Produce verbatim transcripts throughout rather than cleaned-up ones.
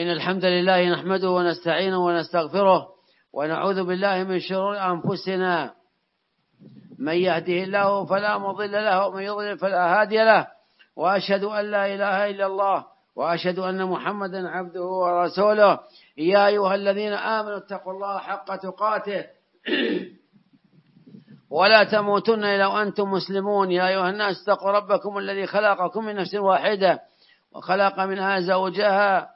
إن الحمد لله نحمده ونستعينه ونستغفره ونعوذ بالله من شرور أنفسنا، من يهده الله فلا مضل له ومن يضلل فلا هادي له، وأشهد أن لا إله إلا الله وأشهد أن محمدا عبده ورسوله. يا أيها الذين آمنوا اتقوا الله حق تقاته ولا تموتن إلا وأنتم مسلمون. يا أيها الناس اتقوا ربكم الذي خلقكم من نفس واحدة وخلق منها زوجها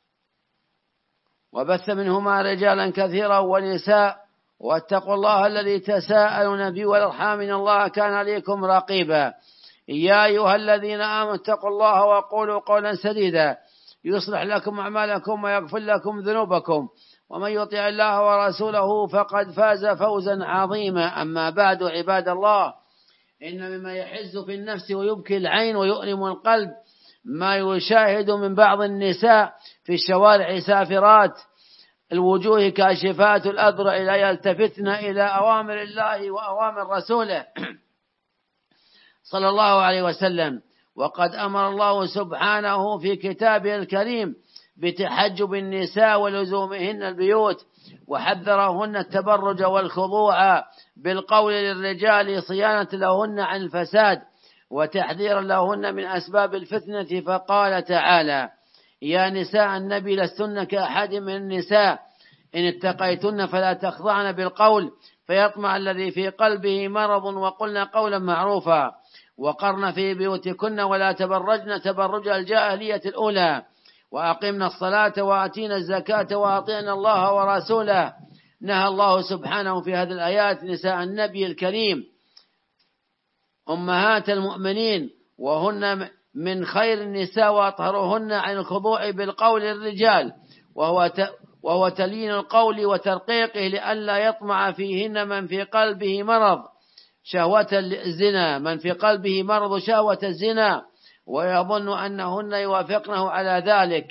وبث منهما رجالا كثيرا ونساء، واتقوا الله الذي تساءلون به والأرحام إن الله كان عليكم رقيبا. يا أيها الذين آمنوا اتقوا الله وقولوا قولا سديدا يصلح لكم أعمالكم ويغفر لكم ذنوبكم، ومن يطع الله ورسوله فقد فاز فوزا عظيما. أما بعد، عباد الله، إن مما يحز في النفس ويبكي العين ويؤلم القلب ما يشاهد من بعض النساء في الشوارع سافرات الوجوه كاشفات الأذرع لا يلتفتن إلى أوامر الله وأوامر رسوله صلى الله عليه وسلم. وقد أمر الله سبحانه في كتابه الكريم بتحجب النساء ولزومهن البيوت، وحذرهن التبرج والخضوع بالقول للرجال صيانة لهن عن الفساد وتحذيرا لهن من أسباب الفتنة. فقال تعالى: يا نساء النبي لستن كأحد من النساء إن اتقيتن فلا تخضعن بالقول فيطمع الذي في قلبه مرض وقلن قولا معروفا وقرن في بيوتكن ولا تبرجن تبرج الجاهلية الأولى وأقمنا الصلاة وآتينا الزكاة وأطيعنا الله ورسوله. نهى الله سبحانه في هذه الآيات نساء النبي الكريم أمهات المؤمنين، وهن من خير النساء وأطهرهن عن الخضوع بالقول الرجال، وهو وهو تلين القول وترقيقه لئلا يطمع فيهن من في قلبه مرض شهوة الزنا من في قلبه مرض شهوة الزنا ويظن أنهن يوافقنه على ذلك.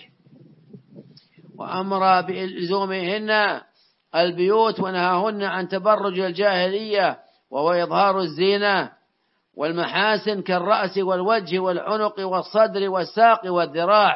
وأمر بإلزامهن البيوت ونهاهن عن تبرج الجاهلية، وهو إظهار الزينة والمحاسن كالرأس والوجه والعنق والصدر والساق والذراع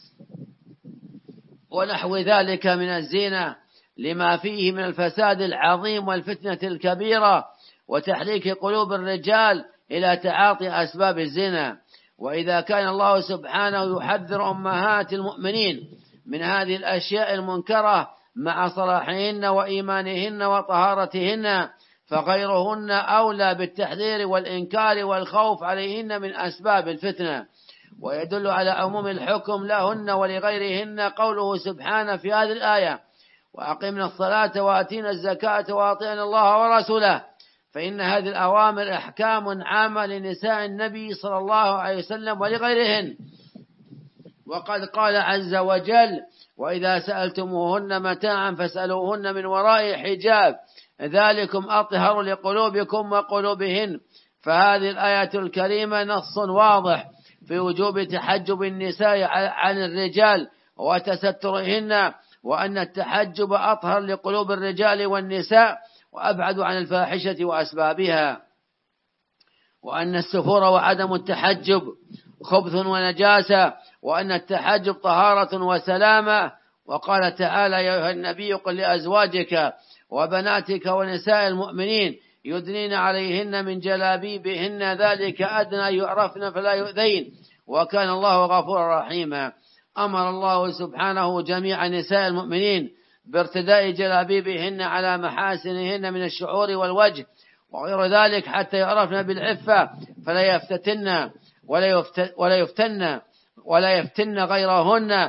ونحو ذلك من الزينة، لما فيه من الفساد العظيم والفتنة الكبيرة وتحريك قلوب الرجال إلى تعاطي أسباب الزنا. وإذا كان الله سبحانه يحذر أمهات المؤمنين من هذه الأشياء المنكرة مع صلاحهن وإيمانهن وطهارتهن، فغيرهن أولى بالتحذير والإنكار والخوف عليهن من أسباب الفتنة. ويدل على عموم الحكم لهن ولغيرهن قوله سبحانه في هذه الآية: وأقمنا الصلاة وآتينا الزكاة وأطيعنا الله ورسوله. فإن هذه الأوامر أحكام عامة لنساء النبي صلى الله عليه وسلم ولغيرهن. وقد قال عز وجل: وإذا سألتموهن متاعا فاسألوهن من وراء حجاب ذلكم أطهر لقلوبكم وقلوبهن. فهذه الآية الكريمة نص واضح في وجوب تحجب النساء عن الرجال وتسترهن، وأن التحجب أطهر لقلوب الرجال والنساء وأبعد عن الفاحشة وأسبابها، وأن السفور وعدم التحجب خبث ونجاسة، وأن التحجب طهارة وسلامة. وقال تعالى: يا أيها النبي قل لأزواجك وبناتك ونساء المؤمنين يدنين عليهن من جلابيبهن ذلك أدنى يعرفن فلا يؤذين وكان الله غفورا رحيما. أمر الله سبحانه جميع نساء المؤمنين بارتداء جلابيبهن على محاسنهن من الشعور والوجه وغير ذلك حتى يعرفن بالعفة فلا يفتتن ولا يفتن ولا يفتن غيرهن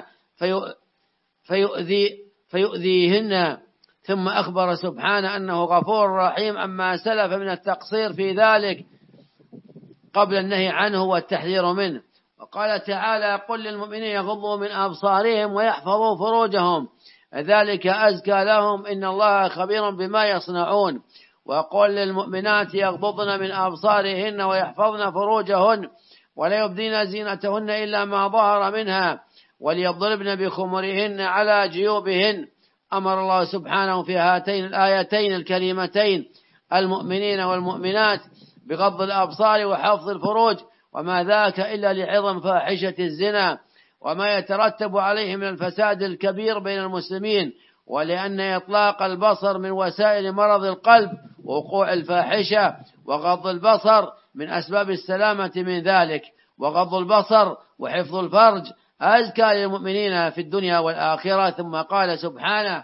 فيؤذي فيؤذيهن. ثم أخبر سبحانه أنه غفور رحيم أما سلف من التقصير في ذلك قبل النهي عنه والتحذير منه. وقال تعالى: قل للمؤمنين يغضوا من أبصارهم ويحفظوا فروجهم ذلك أزكى لهم إن الله خبير بما يصنعون. وقل للمؤمنات يغضضن من أبصارهن ويحفظن فروجهن ولا يبدين زينتهن إلا ما ظهر منها وليضربن بخمرهن على جيوبهن. أمر الله سبحانه في هاتين الآيتين الكريمتين المؤمنين والمؤمنات بغض الأبصار وحفظ الفروج، وما ذاك إلا لعظم فاحشة الزنا وما يترتب عليه من الفساد الكبير بين المسلمين، ولأن إطلاق البصر من وسائل مرض القلب ووقوع الفاحشة، وغض البصر من أسباب السلامة من ذلك، وغض البصر وحفظ الفرج أزكى للمؤمنين في الدنيا والآخرة. ثم قال سبحانه: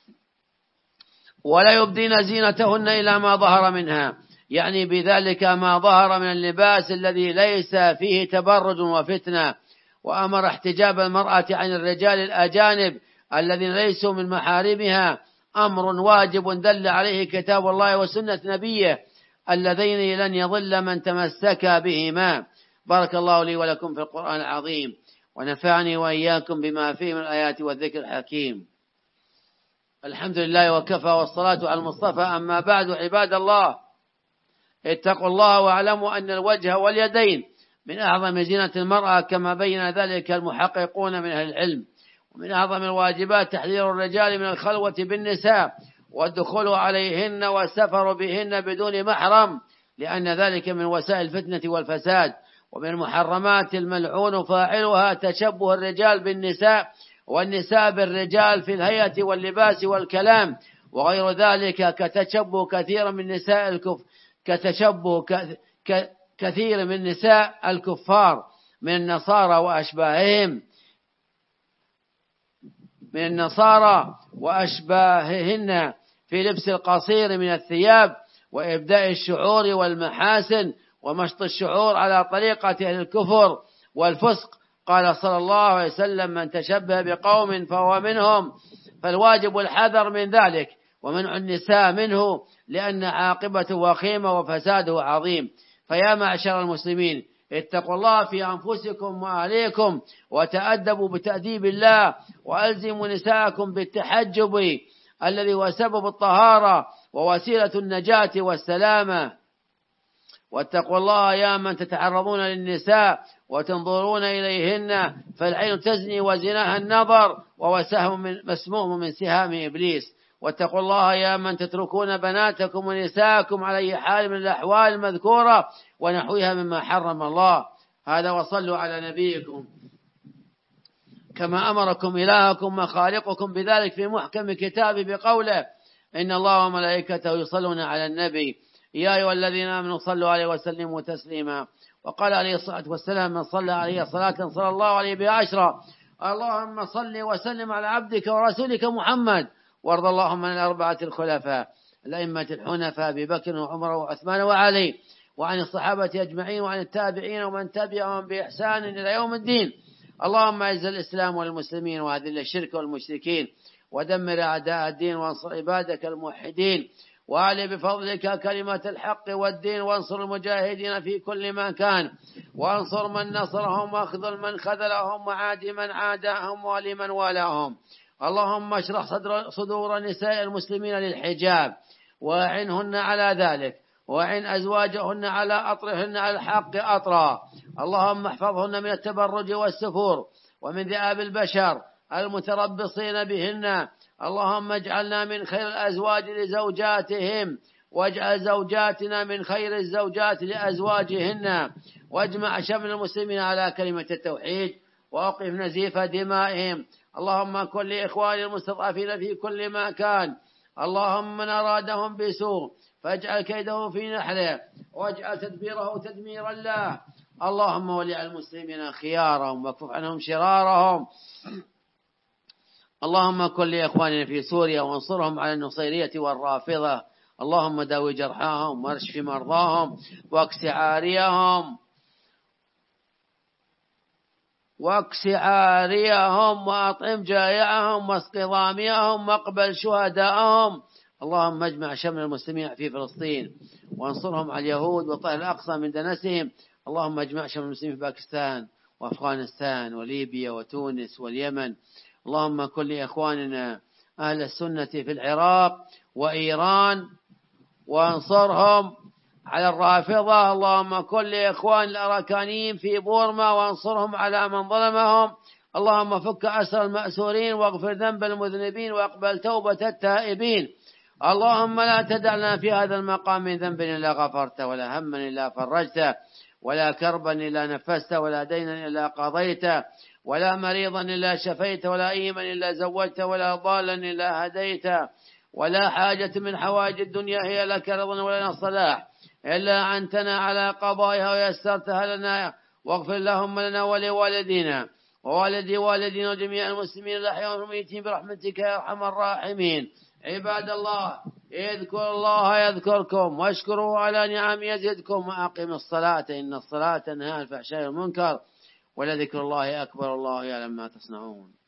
ولا يبدين زينتهن إلا ما ظهر منها، يعني بذلك ما ظهر من اللباس الذي ليس فيه تبرج وفتنة. وأمر احتجاب المرأة عن الرجال الأجانب الذين ليسوا من محارمها، أمر واجب دل عليه كتاب الله وسنة نبيه اللذين لن يضل من تمسك بهما. بارك الله لي ولكم في القرآن العظيم، ونفعني وإياكم بما فيه من الآيات والذكر الحكيم. الحمد لله وكفى، والصلاة على المصطفى. أما بعد، عباد الله، اتقوا الله واعلموا أن الوجه واليدين من أعظم زينة المرأة، كما بين ذلك المحققون من أهل العلم. ومن أعظم الواجبات تحذير الرجال من الخلوة بالنساء والدخول عليهن والسفر بهن بدون محرم، لأن ذلك من وسائل الفتنة والفساد. ومن المحرمات الملعون فاعلها تشبه الرجال بالنساء والنساء بالرجال في الهيئة واللباس والكلام وغير ذلك، كتشبه كثير من نساء الكف كتشبه كثير من نساء الكفار من النصارى وأشباههم من النصارى وأشباههن في لبس القصير من الثياب وإبداء الشعور والمحاسن ومشط الشعور على طريقة أهل الكفر والفسق. قال صلى الله عليه وسلم: من تشبه بقوم فهو منهم. فالواجب الحذر من ذلك ومنع النساء منه، لأن عاقبته وخيمة وفساده عظيم. فيا معشر المسلمين، اتقوا الله في أنفسكم وأهليكم، وتأدبوا بتأديب الله، وألزموا نساءكم بالتحجب الذي هو سبب الطهارة ووسيلة النجاة والسلامة. واتقوا الله يا من تتعرضون للنساء وتنظرون إليهن، فالعين تزني وزناها النظر، وهو سهم من مسموم من سهام إبليس. واتقوا الله يا من تتركون بناتكم ونساءكم على أي حال من الأحوال المذكورة ونحوها مما حرم الله. هذا وصلوا على نبيكم كما أمركم إلهكم وخالقكم بذلك في محكم كتابه بقوله: إن الله وملائكته يصلون على النبي يا أيها الذين آمنوا صلوا عليه وسلموا تسليما. وقال عليه الصلاة والسلام: من صلى عليه صلاة صلى الله عليه بها عشرا. اللهم صل وسلم على عبدك ورسولك محمد، وارض اللهم عن الأربعة الخلفاء الأئمة الحنفاء أبي بكر وعمر وعثمان وعلي، وعن الصحابة أجمعين، وعن التابعين ومن تبعهم بإحسان إلى يوم الدين. اللهم أعز الإسلام والمسلمين، وأذل الشرك والمشركين، ودمر أعداء الدين، وانصر عبادك الموحدين، وأعلي بفضلك كلمة الحق والدين، وانصر المجاهدين في كل مكان، وانصر من نصرهم، واخذل من خذلهم، وعاد من عاداهم، ولمن والاهم. اللهم اشرح صدر صدور نساء المسلمين للحجاب، وأعنهن على ذلك، وأعن أزواجهن على أطرهن على الحق أطرا. اللهم احفظهن من التبرج والسفور ومن ذئاب البشر المتربصين بهن. اللهم اجعلنا من خير الأزواج لزوجاتهم، واجعل زوجاتنا من خير الزوجات لأزواجهن، واجمع شمل المسلمين على كلمة التوحيد، وأوقف نزيف دمائهم. اللهم كن لإخواني المستضعفين في كل مكان. اللهم من أرادهم بسوء فاجعل كيده في نحره، واجعل تدبيره تدميرا له. اللهم ولي المسلمين خيارهم واكف عنهم شرارهم. اللهم كن لإخواننا في سوريا وانصرهم على النصيرية والرافضة. اللهم داوي جرحاهم واشف مرضاهم، واكس عاريهم واكس عاريهم وأطعم جائعهم، واسق ضاميهم، واقبل شهداءهم. اللهم اجمع شمل المسلمين في فلسطين، وانصرهم على اليهود، وطهر الأقصى من دنسهم. اللهم اجمع شمل المسلمين في باكستان وأفغانستان وليبيا وتونس واليمن. اللهم كن لإخواننا أهل السنة في العراق وإيران، وانصرهم على الرافضة. اللهم كن لإخوان الأراكانيين في بورما، وانصرهم على من ظلمهم. اللهم فك أسر المأسورين، واغفر ذنب المذنبين، واقبل توبة التائبين. اللهم لا تدع لنا في هذا المقام من ذنب إلا غفرته، ولا هم إلا فرجته، ولا كربا إلا نفسته، ولا دينا إلا قضيته، ولا مريضا إلا شفيت، ولا أيما إلا زوجت، ولا ضالا إلا هديت، ولا حاجة من حوائج الدنيا هي لك رضا ولنا الصلاح إلا أعنتنا على قضائها ويسرتها لنا، واغفر اللهم لنا ولوالدينا ووالدي والدينا وجميع المسلمين الأحياء والميتين برحمتك يا أرحم الراحمين. عباد الله، اذكروا الله يذكركم، واشكروا على نعم يزدكم، وأقم الصلاة إن الصلاة تنهى عن الفحشاء والمنكر، ولذكر الله أكبر، الله يعلم ما تصنعون.